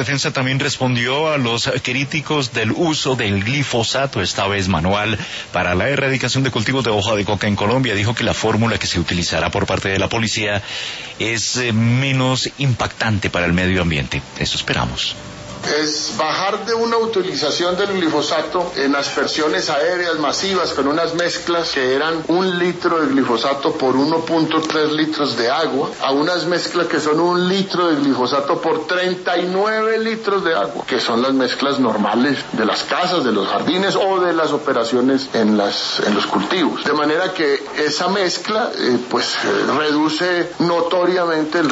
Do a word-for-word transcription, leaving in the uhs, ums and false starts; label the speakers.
Speaker 1: Defensa también respondió a los críticos del uso del glifosato, esta vez manual, para la erradicación de cultivos de hoja de coca en Colombia. Dijo que la fórmula que se utilizará por parte de la policía es eh, menos impactante para el medio ambiente. Eso esperamos.
Speaker 2: Es bajar de una utilización del glifosato en aspersiones aéreas masivas con unas mezclas que eran un litro de glifosato por uno punto tres litros de agua, a unas mezclas que son un litro de glifosato por treinta y nueve litros de agua, que son las mezclas normales de las casas, de los jardines o de las operaciones en, las, en los cultivos. De manera que esa mezcla eh, pues eh, reduce notoriamente el